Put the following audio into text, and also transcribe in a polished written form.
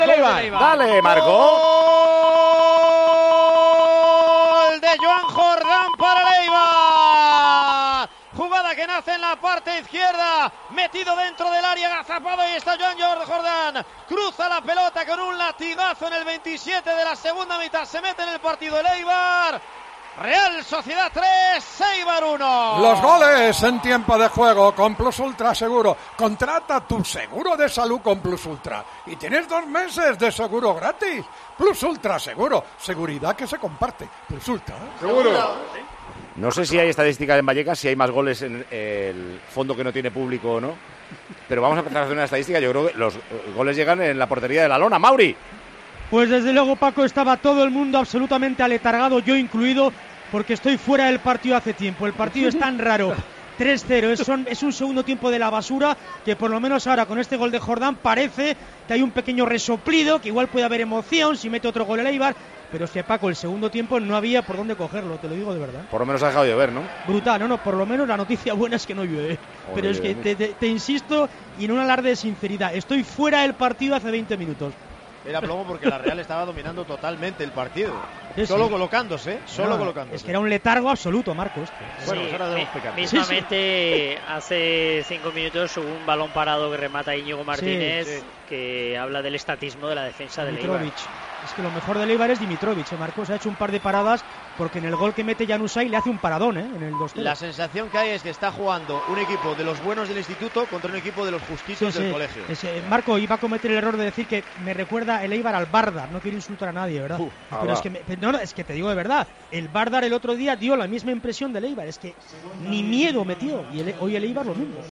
Dale, Marco. Gol de Joan Jordán para el Eibar. Jugada que nace en la parte izquierda, metido dentro del área, agazapado, y está Joan Jordán. Cruza la pelota con un latigazo en el 27 de la segunda mitad. Se mete en el partido el Eibar. Real Sociedad 3, Eibar 1. Los goles en tiempo de juego con Plus Ultra Seguro. Contrata tu seguro de salud con Plus Ultra y tienes 2 meses de seguro gratis. Plus Ultra Seguro, seguridad que se comparte. Plus Ultra, seguro. No sé si hay estadísticas en Vallecas, si hay más goles en el fondo que no tiene público o no, pero vamos a empezar a hacer una estadística. Yo creo que los goles llegan en la portería de la lona. Mauri. Pues desde luego, Paco, estaba todo el mundo absolutamente aletargado, yo incluido, porque estoy fuera del partido hace tiempo. El partido es tan raro. 3-0, es un segundo tiempo de la basura, que por lo menos ahora con este gol de Jordán parece que hay un pequeño resoplido, que igual puede haber emoción si mete otro gol el Eibar, pero es que, Paco, el segundo tiempo no había por dónde cogerlo, te lo digo de verdad. Por lo menos ha dejado de llover, ¿no? Brutal, no, por lo menos la noticia buena es que no llueve. Pero es que te insisto, y en un alarde de sinceridad, estoy fuera del partido hace 20 minutos. Era plomo porque la Real estaba dominando totalmente el partido. Sí, solo sí. colocándose, colocándose. Es que era un letargo absoluto, Marcos. Bueno, Sí, ahora debemos explicar. mismamente hace 5 minutos hubo un balón parado que remata Íñigo Martínez, sí. que habla del estatismo de la defensa del Eibar. Dimitrovic. Es que lo mejor del Eibar es Dimitrovic. Marcos ha hecho un par de paradas porque en el gol que mete Januzaj le hace un paradón, en el 2-0. La sensación que hay es que está jugando un equipo de los buenos del instituto contra un equipo de los justitos del colegio. Marco iba a cometer el error de decir que me recuerda el Eibar al Bardar. No quiero insultar a nadie, ¿verdad? Pero es que te digo de verdad, el Bardar el otro día dio la misma impresión del Eibar. Es que ni miedo metió. Y hoy el Eibar lo mismo.